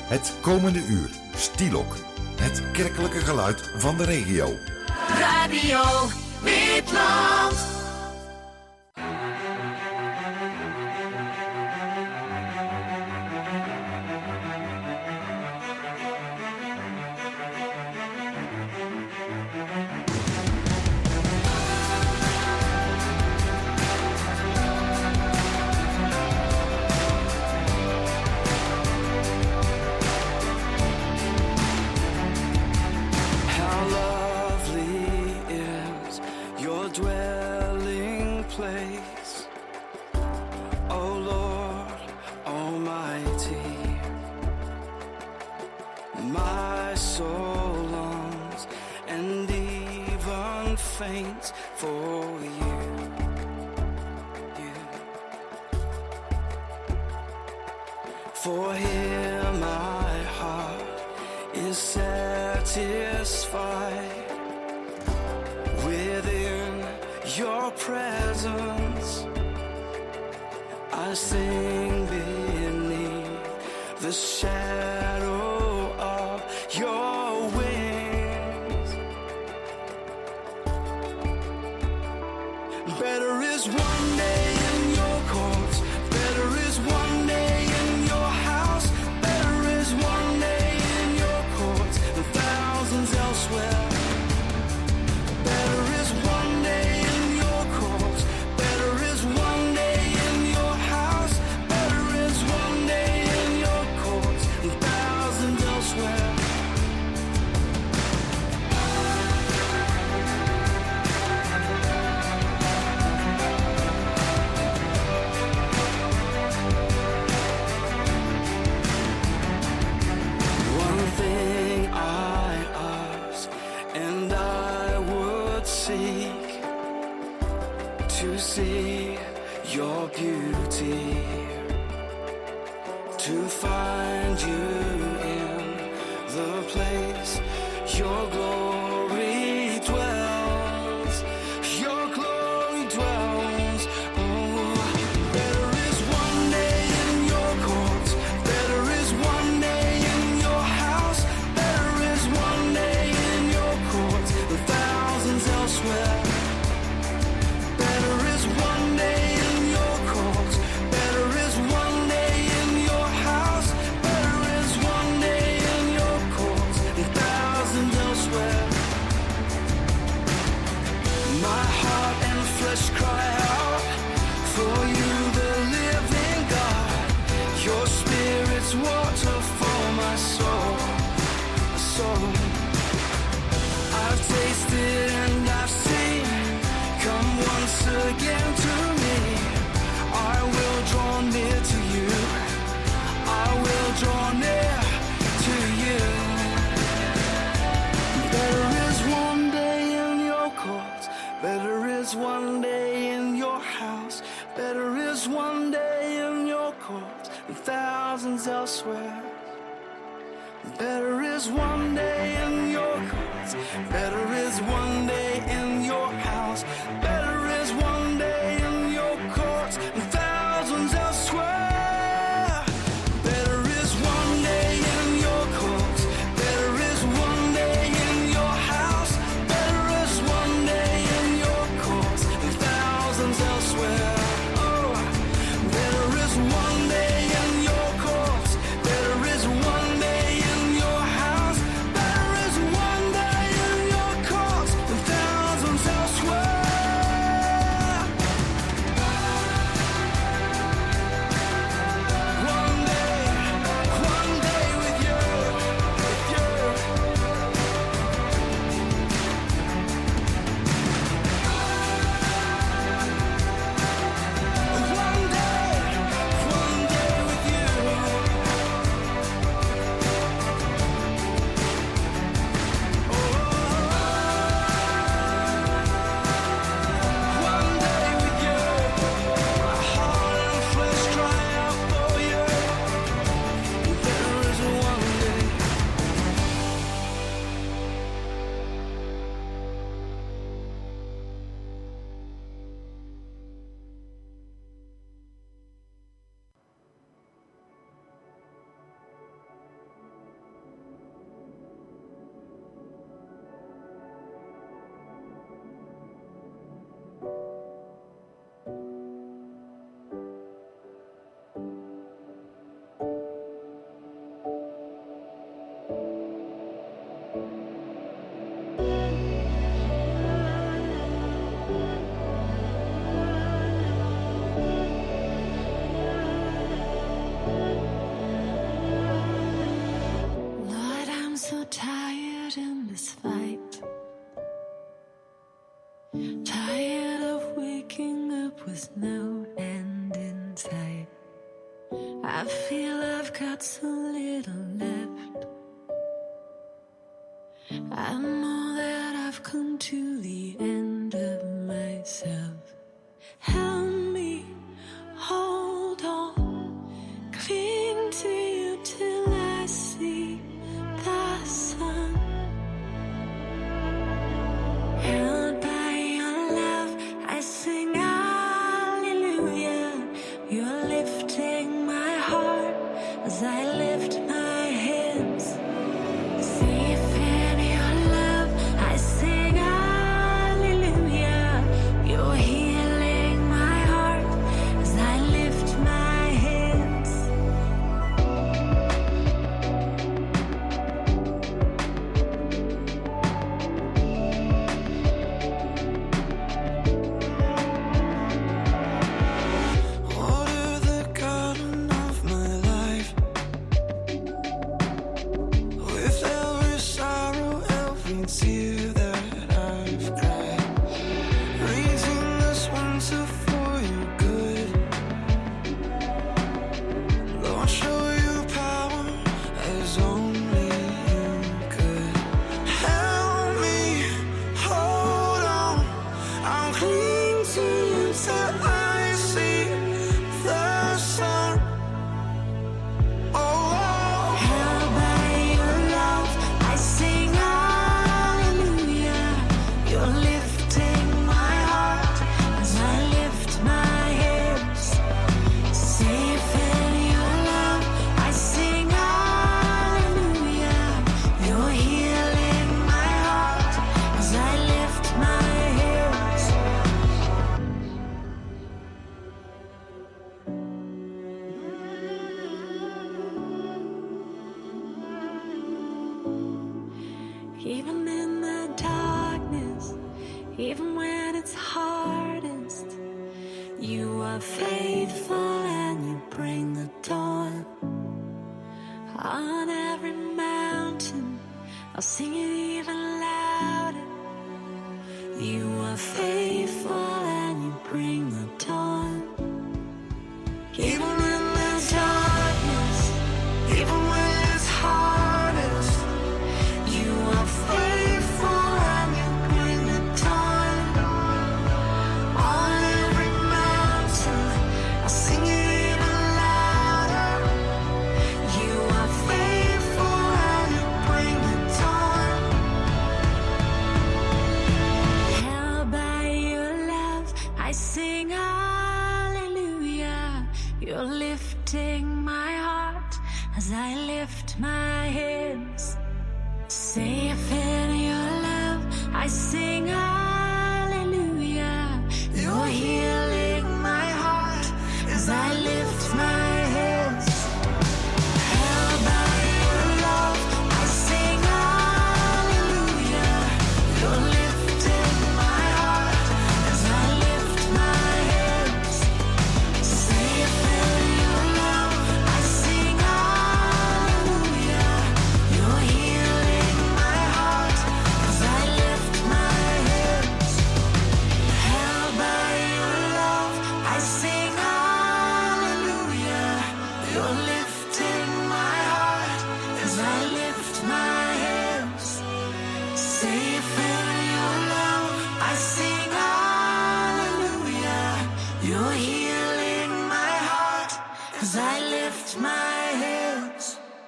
Het komende uur, Stielok. Het kerkelijke geluid van de regio. Radio Witland. For here my heart is satisfied within your presence. I sing beneath the shadow of your wings. Better is one day in your courts. Better is one day in your house. Better is one day in your courts than thousands elsewhere. Better is one day in your courts. Better is one day in your house. Better is one day in your courts than thousands elsewhere. To see your beauty, to find you in the place your glory dwells. Your glory dwells. Oh, better is one day in your courts. Better is one day in your house. Better is one day in your courts than thousands elsewhere. Cry out for you, the living God. Your spirit's water for my soul. I've tasted and I've seen. Come once again to me. I will draw near to you. I will draw near to you. Better is one day in your courts. Better is one day in your house. Better is one day in your courts than thousands elsewhere. Better is one day in your courts. Better is one day in your house. Better is one day in your courts than thousands elsewhere. Better is one day in your courts. Better is one day in your house. Better is one day in your courts than thousands elsewhere. Oh, better is one day in your courts. Better is one day in your house. Better is one day in your courts than thousands elsewhere. I feel I've got so little left. I know that I've come to the end of myself. Help me, hold on, cling to you till I see the sun. Held by your love, I sing hallelujah. You're lifting my heart as I lift my hands. Safe in your love, I sing hallelujah. You're healing my heart as I lift my hands. Water the garden of my life. With every sorrow, every tear that I've cried. Raising this winter for your good. Lord, show your power as only you could. Help me, hold on. I'll cling to you till I see the sun. Oh, Held by your love, I sing hallelujah. You're lifting my heart as I lift my hands. Safe in your love, I sing hallelujah. You're healing my heart as I lift my hands. Even in the darkness, even when it's hardest, you are faithful and you bring the dawn. On every mountain, I'll sing it even louder. You are faithful and you bring the dawn. Even in the darkness, even when it's hardest, you are faithful and you bring the dawn. On every mountain, I'll sing it even louder. You are faithful and you bring the dawn. Held by your love, I sing hallelujah. You're lifting my heart as I lift my hands. Safe in your love, I sing hallelujah. You're healing my heart as I lift my hands. Held by your love, I sing hallelujah. You're lifting my heart as I lift my hands. Safe in your love, I sing hallelujah. You're healing my heart as I lift my hands. Held by your love, I sing hallelujah. You're lifting my heart as I lift my hands. Safe in your love, I sing hallelujah. You're healing my heart as I lift my hands.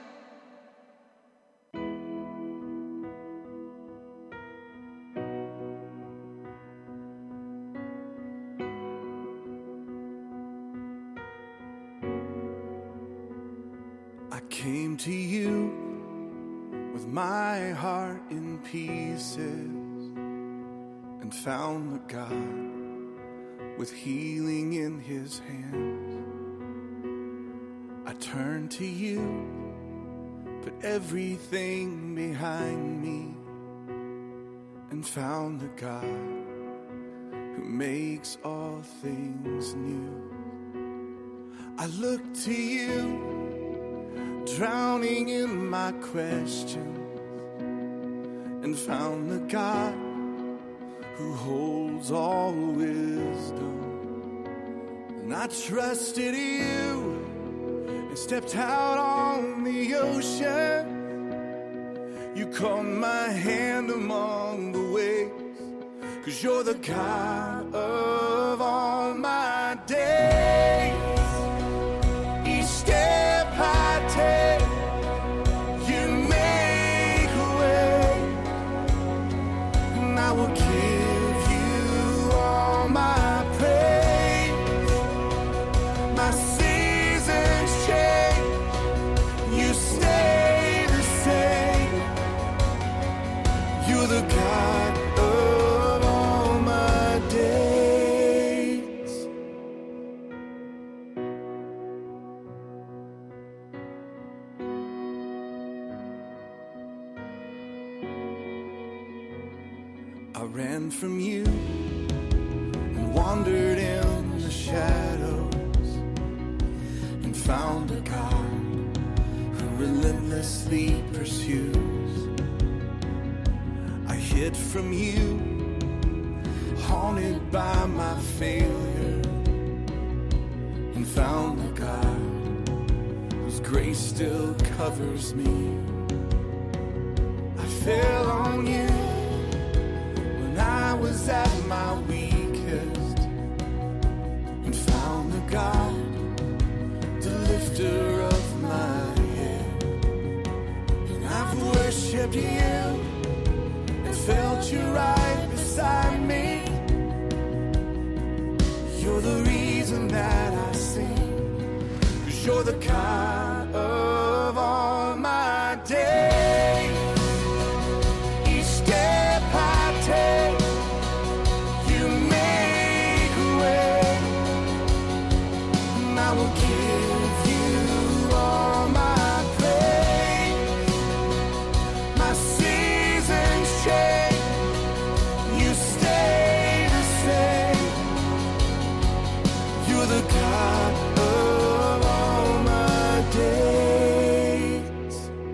I came to you with my heart in pieces and found the God with healing in his hands. I turned to you, put everything behind me, and found the God who makes all things new. I look to you, drowning in my questions, and found the God who holds all wisdom. And I trusted you, and stepped out on the ocean. You caught my hand among the waves, 'cause you're the God of all my days. Each step I take, you make a way, and I will give you all my praise. My seasons change, you stay the same. You're the God of all my days. I ran from you and wandered in the shadows and found a God who relentlessly pursues. I hid from you, haunted by my failure, and found a God whose grace still covers me. I fell on you when I was at my weakest, and found a God, the lifter of my head. And I've worshipped you, felt you right beside me. You're the reason that I sing, 'cause you're the God of all my days. Each step I take, you make a way, and I will give you all my praise. My seasons change, you stay the same. You're the God of all my days.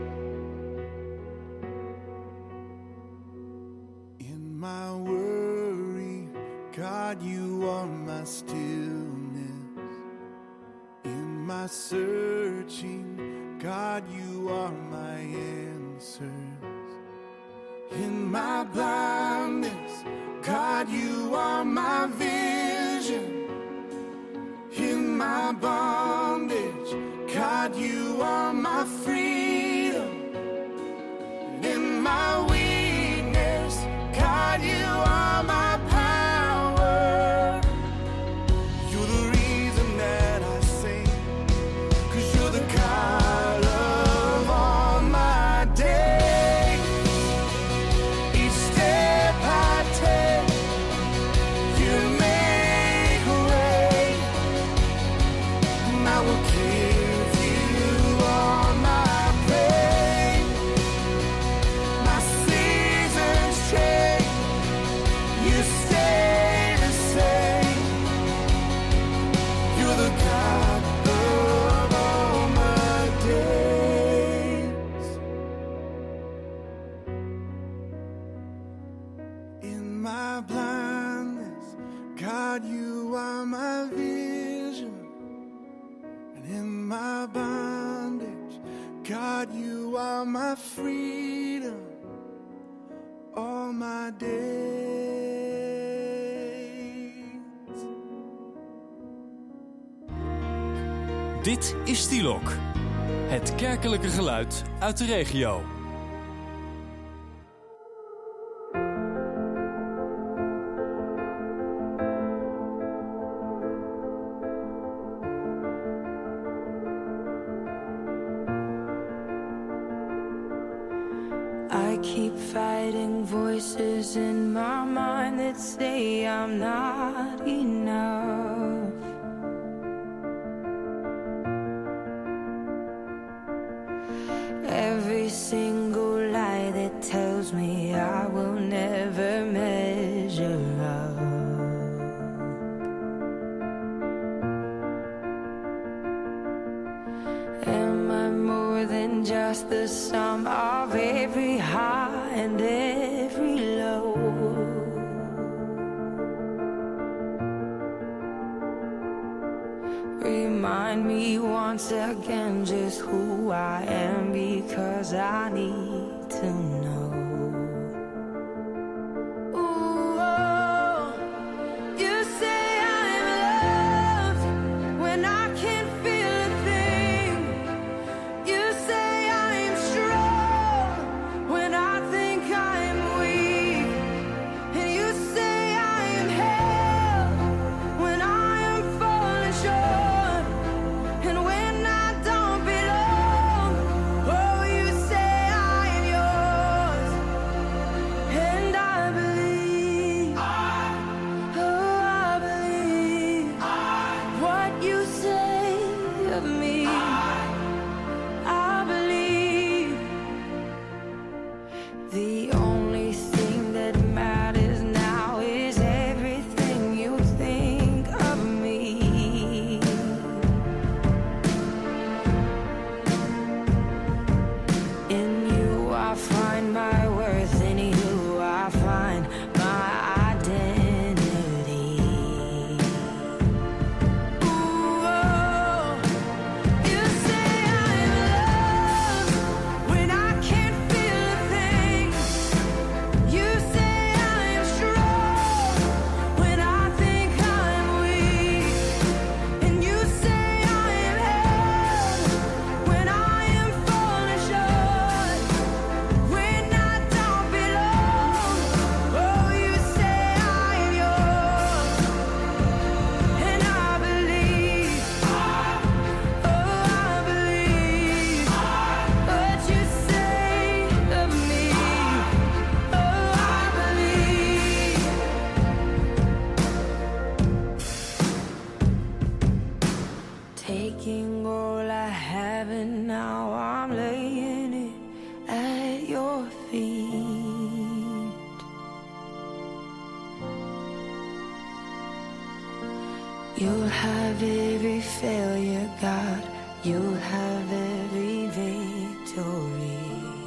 In my worry, God, you are my stillness. In my searching, God, you are my answers. In my blindness, God, you are my vision. In my bondage, God, you are my freedom. In my weakness, God, you are my power. You're the reason that I sing, 'cause you're the God of all my days. Each step I take, you make a way, and I will give you all my praise. My seasons change, you stay the same. You're the God of all my days. In my blindness, God, you are my vision. And in my bondage, God, you are my freedom. All my days. Dit is Stilok, het kerkelijke geluid uit de regio. I keep fighting voices in my mind that say I'm not enough. Every single lie that tells me I will never measure up. Am I more than just the sum of every high and every low? Remind me once once again just who I am, because I need to know. You'll have every failure, God. You'll have every victory.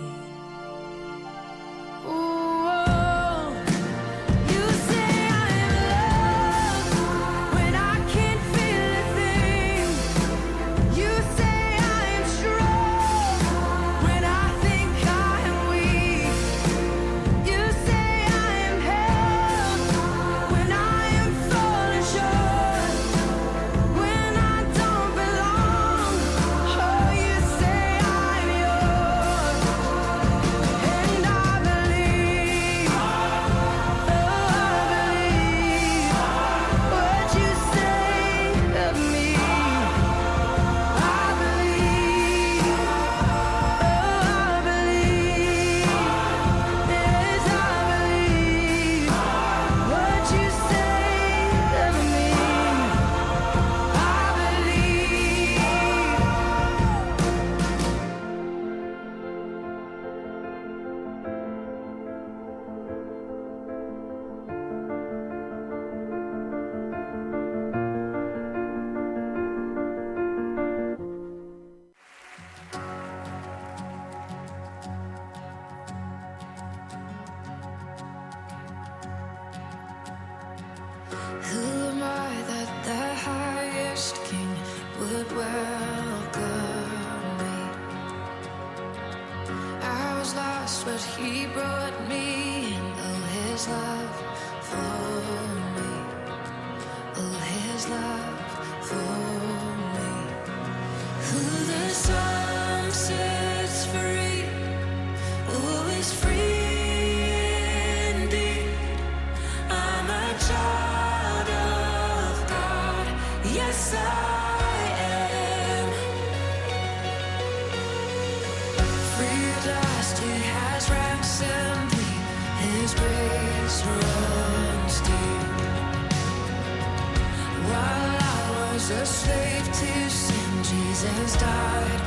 A slave to sin, Jesus died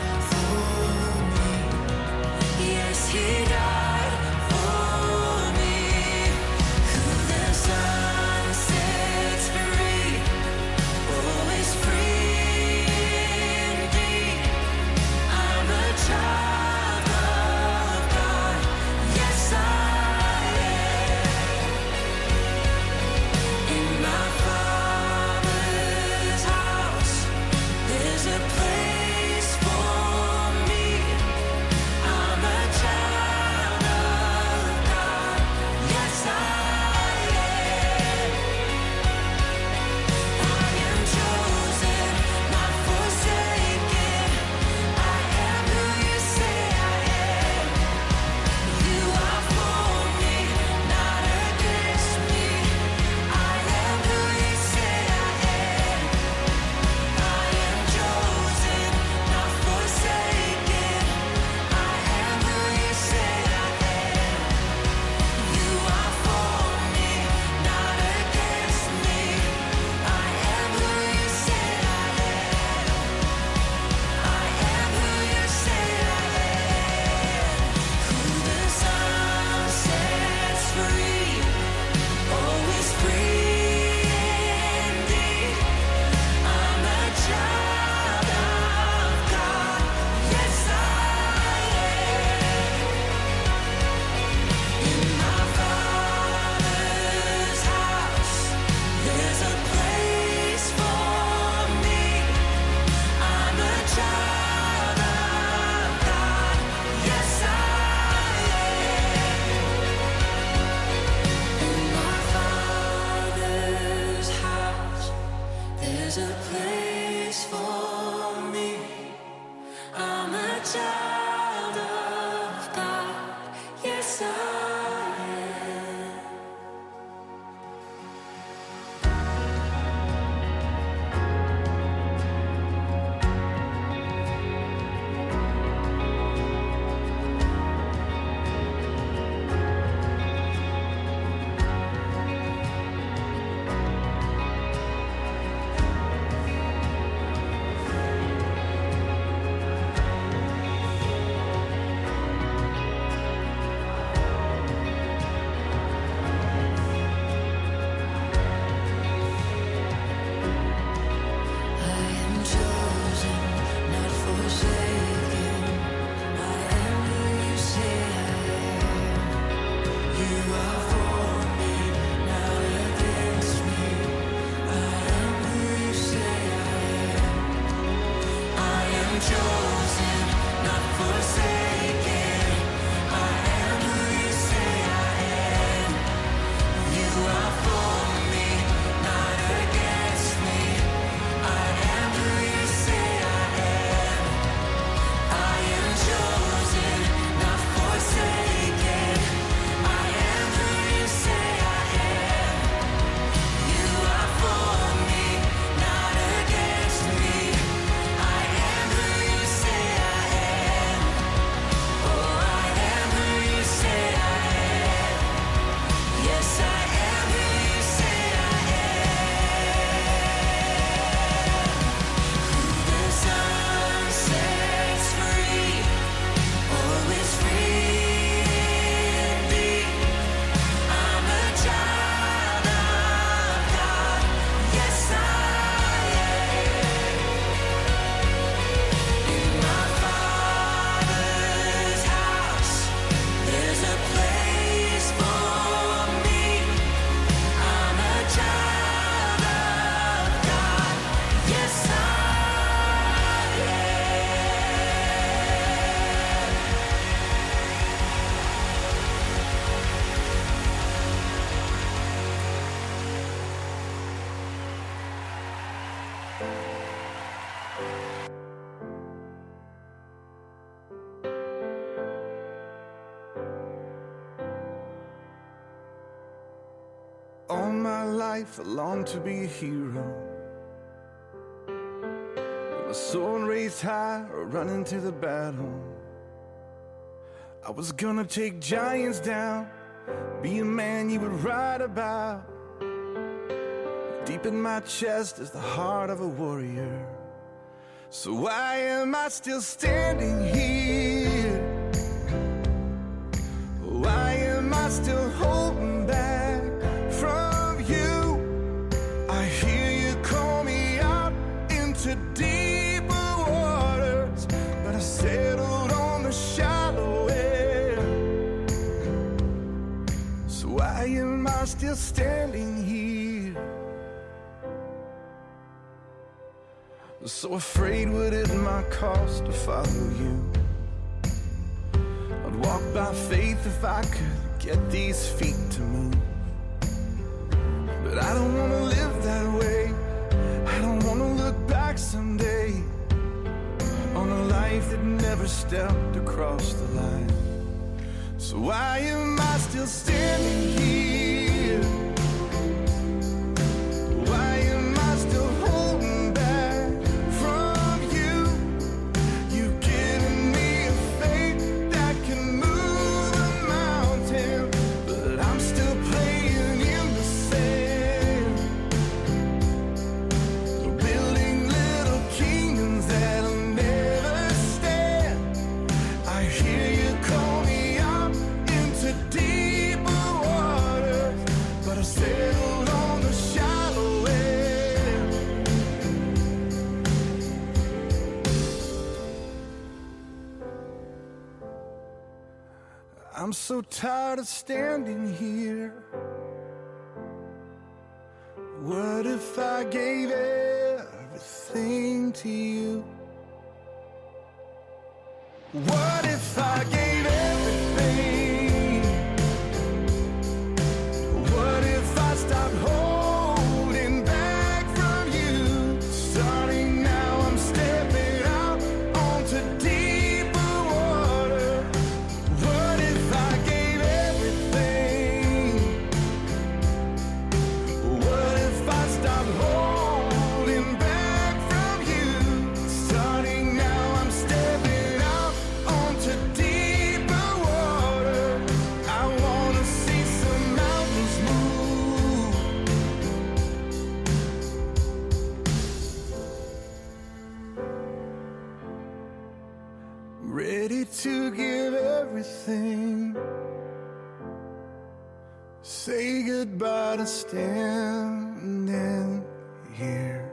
for me. Yes, he died for me. Who the Son sets free, always free indeed. I'm a child of God. Yes, I am. In my Father's house, there's a place All my life I longed to be a hero, with my sword raised high or run into the battle. I was gonna take giants down, be a man you would write about. Deep in my chest is the heart of a warrior. So why am I still standing here? Why am I still holding back from you? I hear you call me out into deeper waters, but I settled on the shallow end. So why am I still standing here? So afraid what it might cost to follow you. I'd walk by faith if I could get these feet to move. But I don't wanna live that way. I don't wanna look back someday on a life that never stepped across the line. So why am I still standing here? Why am I still holding back from you? You've given me a faith that can move a mountain, but I'm still playing in the sand, building little kingdoms that'll never stand. I hear you call me out into deeper waters, but I settled on the shallow end. I'm so tired of standing here. What if I gave everything to you? What if I gave everything? What if I stopped holding back from you? Starting now, I'm stepping out onto deeper water. What if I gave everything? What if I stopped holding back from you? Starting now, I'm stepping out onto deeper water. I wanna see some mountains move. Ready to give everything. Say goodbye to standing here.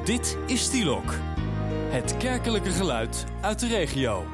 Dit is Stielok. Het kerkelijke geluid uit de regio.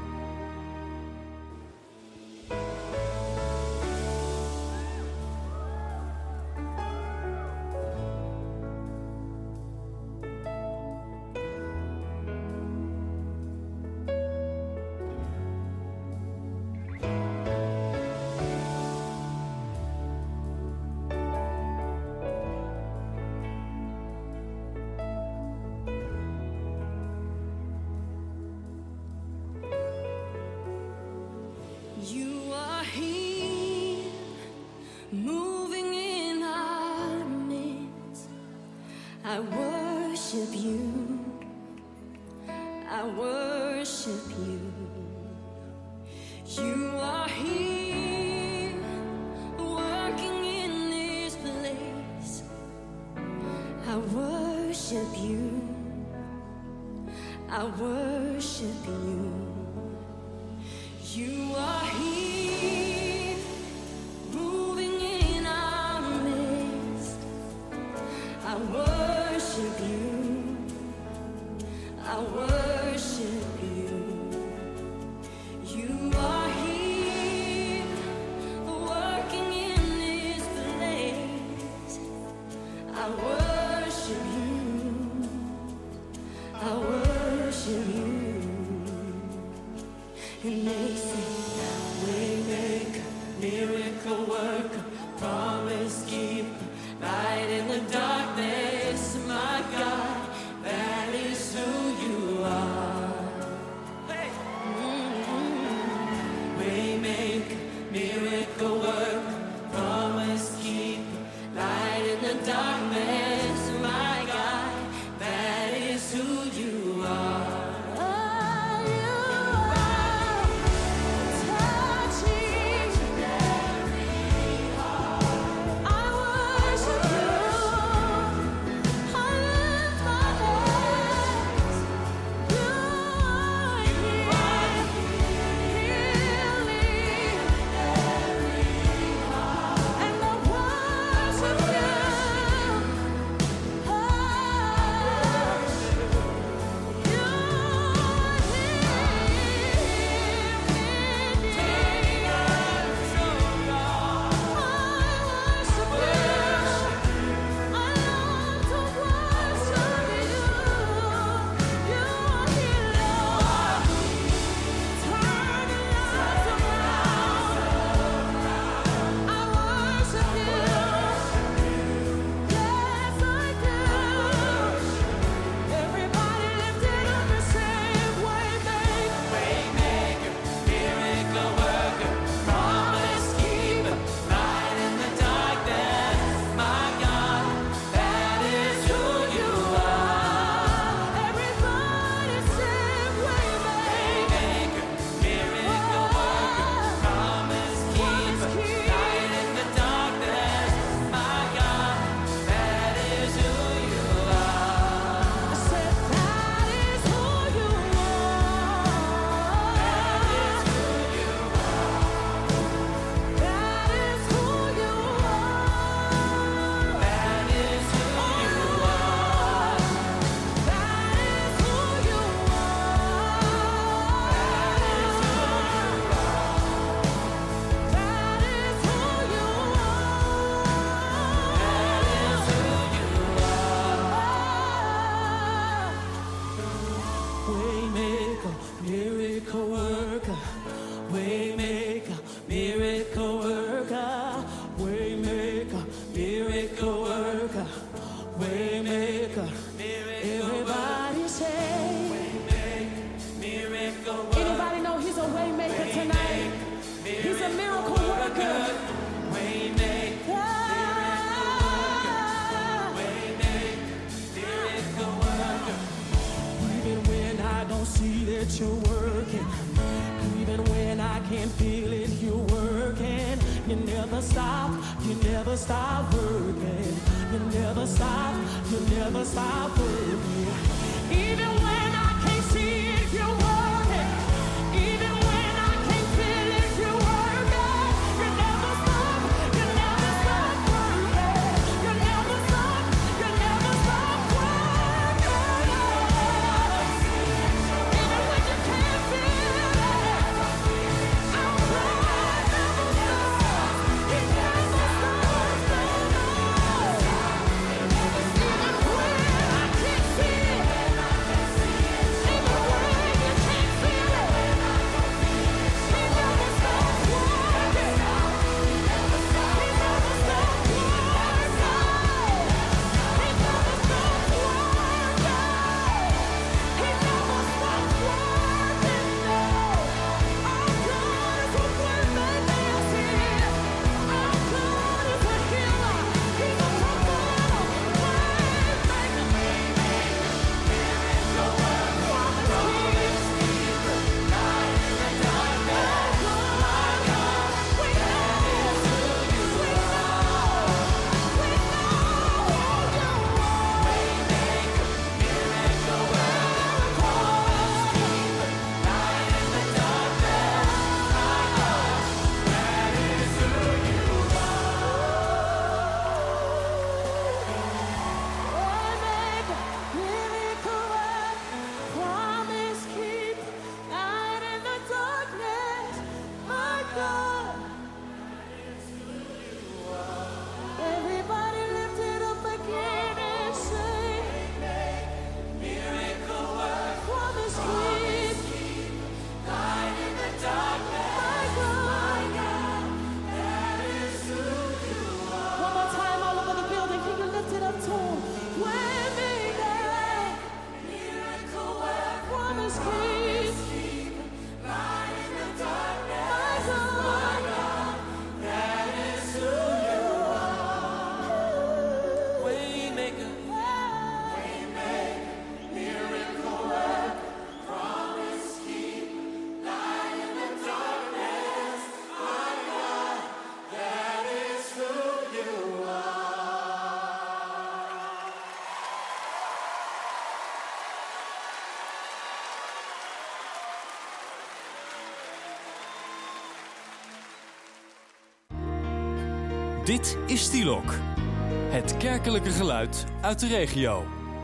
Dit is Stielok. Het kerkelijke geluid uit de regio.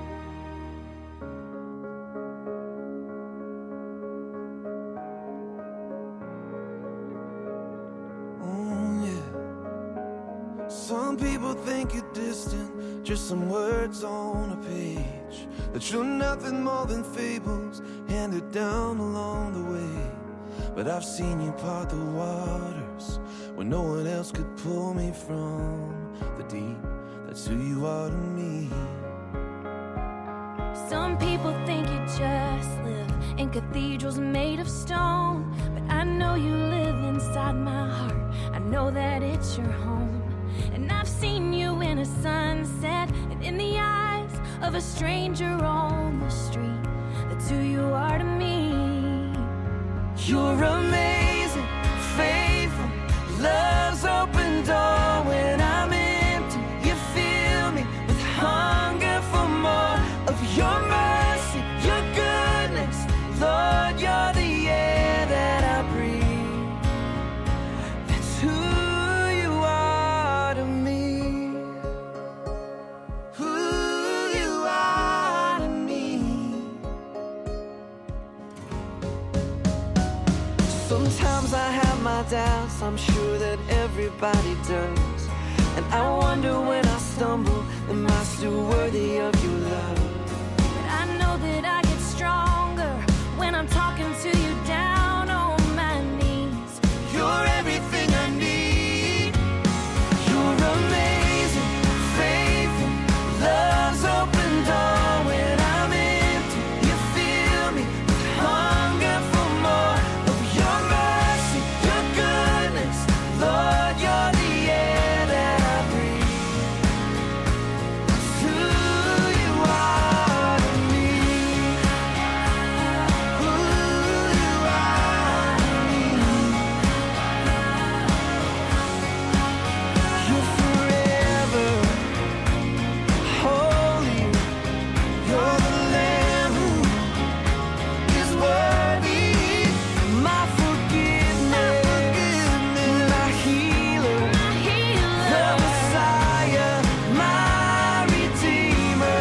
Some people think you're distant, just some words on a page, that you're nothing more than fables handed down along the way. But I've seen you part the waters when no one else could pull me from the deep. That's who you are to me. Some people think you just live in cathedrals made of stone, but I know you live inside my heart. I know that it's your home. And I've seen you in a sunset and in the eyes of a stranger on the street. That's who you are to me. You're amazing, faithful, love's open door when I'm empty. You fill me with hunger for more of your mercy, your goodness. Lord, you're the air that I breathe. That's who you are to me. Who you are to me. Sometimes I have my doubts, I'm sure that everybody does. And I wonder when I stumble, am I still worthy of your love? But I know that I get stronger when I'm talking to you down on my knees. You're everything I need. You're amazing, faithful, love's open door when I'm empty. You fill me with hunger for more of your mercy, your goodness. Lord, you're the air that I breathe. That's who you are to me. Who you are to me. You're forever holy. You're the Lamb who is worthy. My forgiveness, my healer, the Messiah, my Redeemer.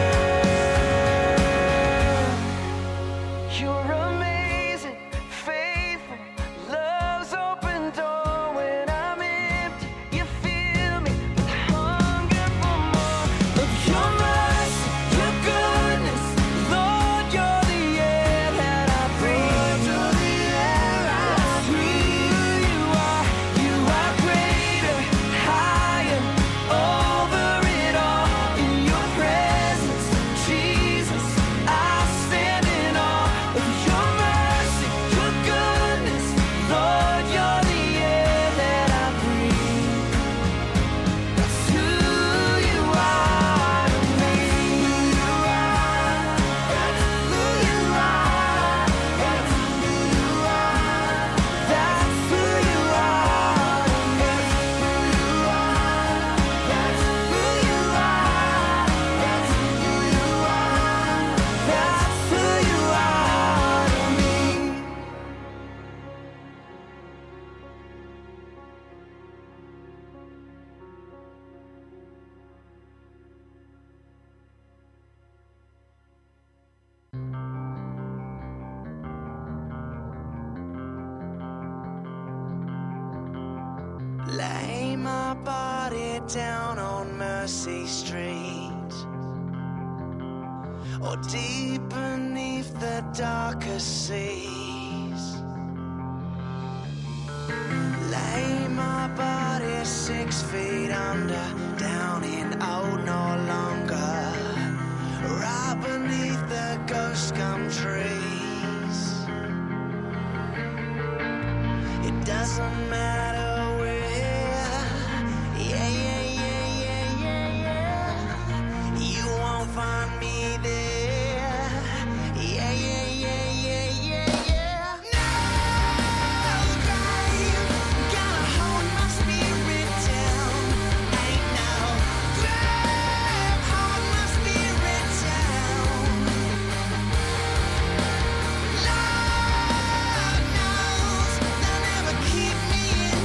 You're amazing, faithful, love's open door when I'm empty. You fill me with hunger for more of your mercy, your goodness. Lord, you're the air that I breathe. That's who you are. You are greater, higher, over it all. In your presence, Jesus, I stand in awe of your mercy, your goodness. Lord, you're the air that I breathe. That's who you are to me. Who you are. That's who you are. That's who you are. That's who you are to me. Who you are. That's who you are. That's who you are. That's who you are to me. Lay my body down on Mercy Street, or deep beneath the darkest seas. Lay my body 6 feet under, down in oh no longer, right beneath the ghost gum trees. It doesn't matter where, yeah, yeah, yeah, yeah, yeah, yeah. You won't find me there, yeah, yeah, yeah, yeah, yeah, yeah. No grave gonna hold my spirit down. Ain't no grave hold my spirit down. Lord knows they'll never keep me in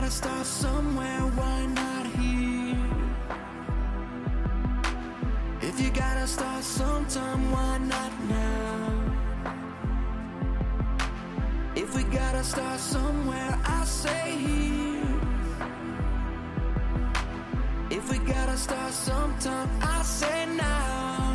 gotta start somewhere, why not here? If you gotta start sometime, why not now? If we gotta start somewhere, I say here. If we gotta start sometime, I say now.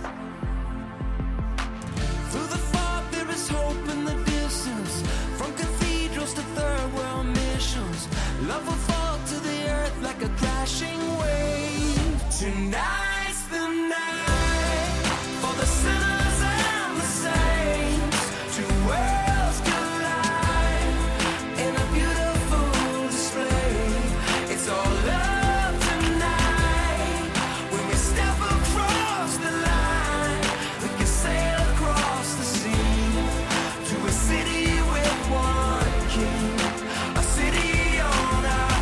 Through the fog there is hope in the distance. From cathedrals to third world missions, love will fall to the earth like a crashing wave. Tonight's the night for the sinners and the saints. Two worlds collide in a beautiful display. It's all love tonight. When we step across the line, we can sail across the sea to a city with one king, a city on our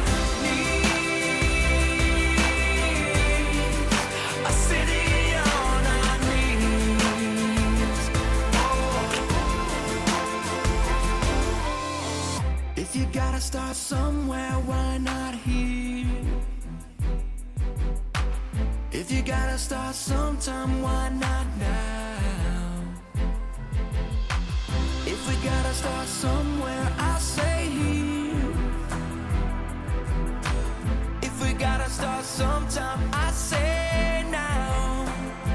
knees, a city on our knees. If you gotta start somewhere, why not here? If you gotta start sometime, why not now? If we gotta start somewhere, I say here. If we gotta start sometime, I say now.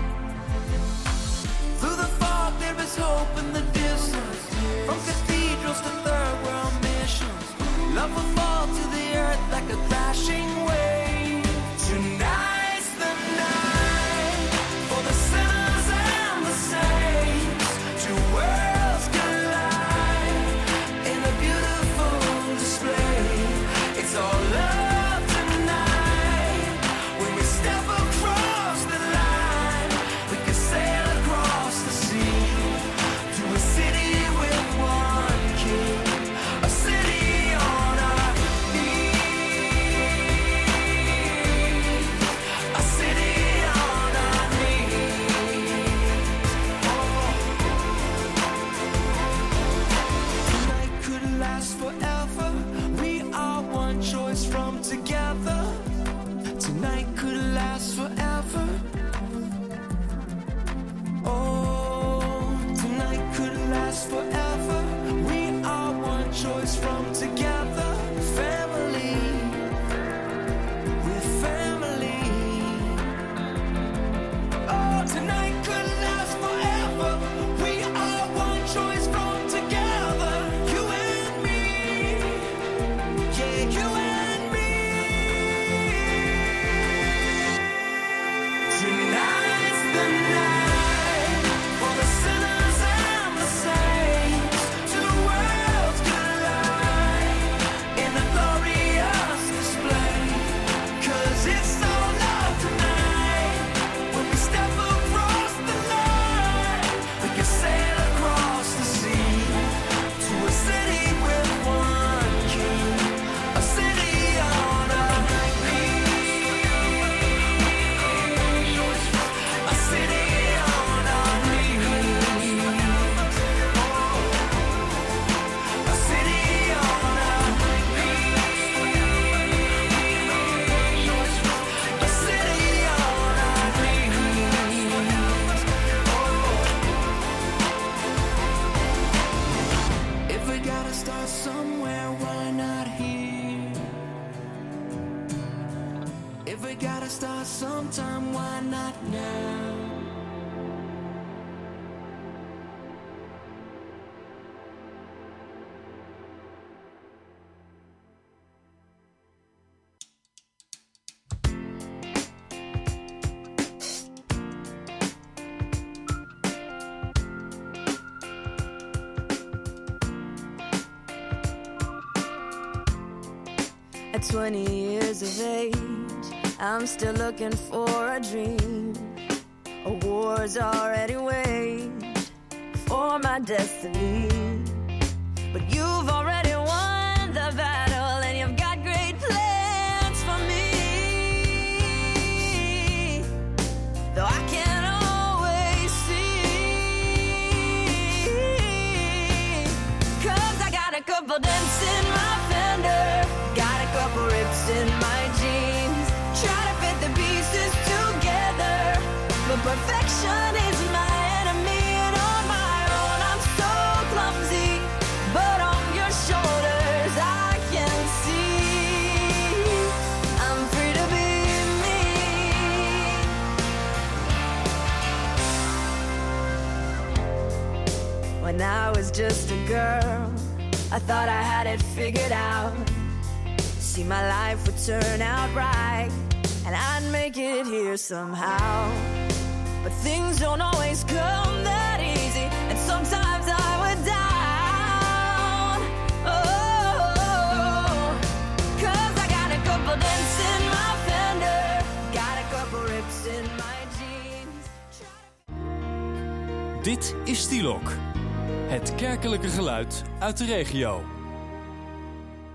Through the fog there is hope in the distance. From cathedrals to third world missions, love will fall to the earth like a crashing wave. Tonight's the night for the sinners and the saints. Two worlds collide in a beautiful display. It's all love tonight. When we step across the line, we can sail across the sea to a city with one king, a city on our knees, a city on our knees. Tonight could last forever. We are one choice from together. Tonight could last forever. Oh, tonight could last forever. We are one choice from together. Family, we're family. Oh, tonight could last forever. We are one choice from together. You and me, yeah, you and me. Tonight's the night for the sinners and the saints. Two worlds collide in a glorious display. 'Cause it's all love tonight. When we step across the line, we can sail across the sea to a city with one king, a city on our knees, a city on our knees, a city on our knees, a city on our knees. If we gotta start somewhere, why not here? If we gotta start sometime, why not now? At 20 years of age, I'm still looking for a dream. A war's already waged for my destiny. But you've already won the battle, and you've got great plans for me. Though I can't always see, 'cause I got a couple dents in my fender, got a Perfection is my enemy, and on my own I'm so clumsy. But on your shoulders I can see I'm free to be me. When I was just a girl, I thought I had it figured out. See, my life would turn out right, and I'd make it here somehow. But things don't always come that easy, and sometimes I would down. Oh, 'cause I got a couple dents in my fender, got a couple rips in my jeans. Dit is Stielok, het kerkelijke geluid uit de regio.